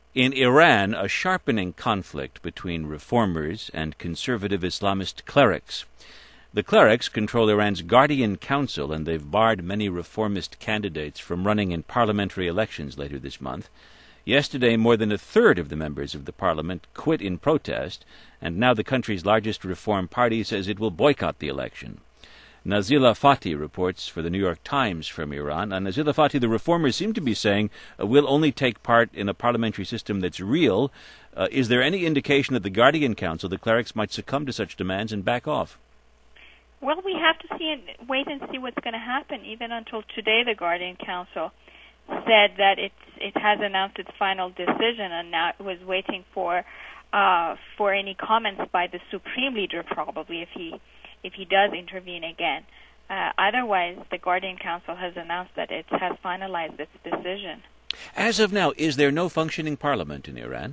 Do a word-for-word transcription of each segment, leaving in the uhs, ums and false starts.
In Iran, a sharpening conflict between reformers and conservative Islamist clerics. The clerics control Iran's Guardian Council, and they've barred many reformist candidates from running in parliamentary elections later this month. Yesterday, more than a third of the members of the parliament quit in protest, and now the country's largest reform party says it will boycott the election. Nazila Fatih reports for the New York Times from Iran. And Nazila Fatih, the reformers seem to be saying uh, we'll only take part in a parliamentary system that's real. Uh, is there any indication that the Guardian Council, the clerics, might succumb to such demands and back off? Well, we have to see and wait and see what's going to happen. Even until today, the Guardian Council said that it it has announced its final decision, and now it was waiting for uh, for any comments by the Supreme Leader, probably if he if he does intervene again. Uh, otherwise, the Guardian Council has announced that it has finalized its decision. As of now, is there no functioning parliament in Iran?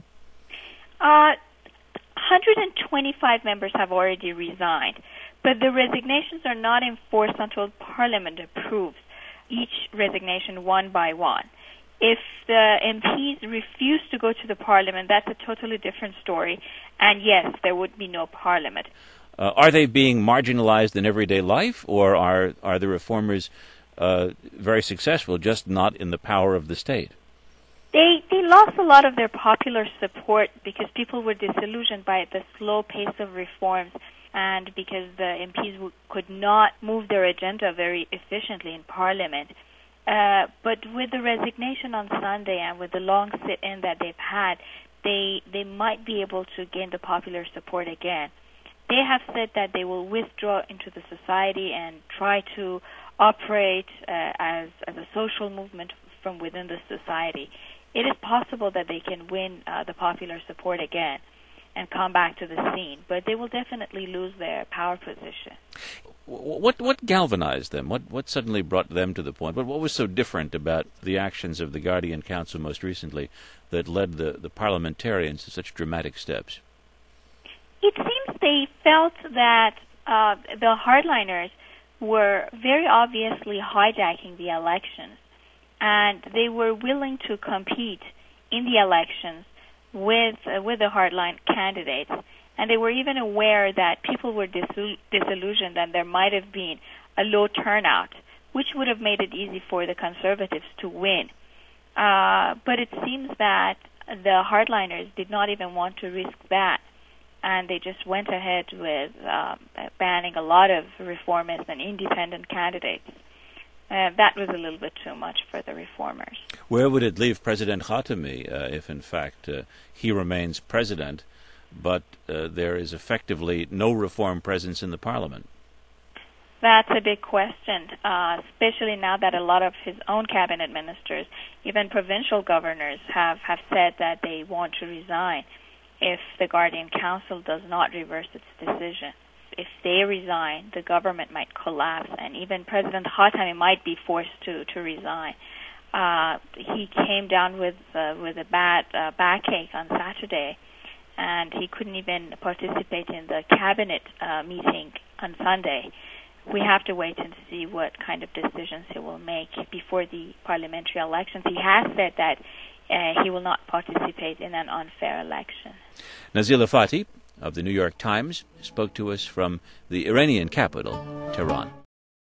Uh, one hundred twenty-five members have already resigned, but the resignations are not enforced until Parliament approves each resignation one by one. If the M Ps refuse to go to the Parliament, that's a totally different story, and yes, there would be no Parliament. Uh, are they being marginalized in everyday life, or are are the reformers uh, very successful, just not in the power of the state? They they lost a lot of their popular support because people were disillusioned by the slow pace of reforms, and because the M Ps w- could not move their agenda very efficiently in Parliament. Uh, but with the resignation on Sunday and with the long sit-in that they've had, they they might be able to gain the popular support again. They have said that they will withdraw into the society and try to operate uh, as as a social movement from within the society. It is possible that they can win uh, the popular support again and come back to the scene, but they will definitely lose their power position. What what galvanized them? What what suddenly brought them to the point? What what was so different about the actions of the Guardian Council most recently that led the, the parliamentarians to such dramatic steps? It seems they felt that uh, the hardliners were very obviously hijacking the elections, and they were willing to compete in the elections with uh, with the hardline candidates. And they were even aware that people were disil- disillusioned and there might have been a low turnout, which would have made it easy for the conservatives to win. Uh, but it seems that the hardliners did not even want to risk that, and they just went ahead with um, banning a lot of reformists and independent candidates. Uh, that was a little bit too much for the reformers. Where would it leave President Khatami uh, if, in fact, uh, he remains president, but uh, there is effectively no reform presence in the parliament? That's a big question, uh, especially now that a lot of his own cabinet ministers, even provincial governors, have, have said that they want to resign if the Guardian Council does not reverse its decision. If they resign, the government might collapse, and even President Khatami might be forced to, to resign. Uh, he came down with uh, with a bad uh, backache on Saturday, and he couldn't even participate in the cabinet uh, meeting on Sunday. We have to wait and see what kind of decisions he will make before the parliamentary elections. He has said that uh, he will not participate in an unfair election. Nazila Fatih of the New York Times spoke to us from the Iranian capital, Tehran.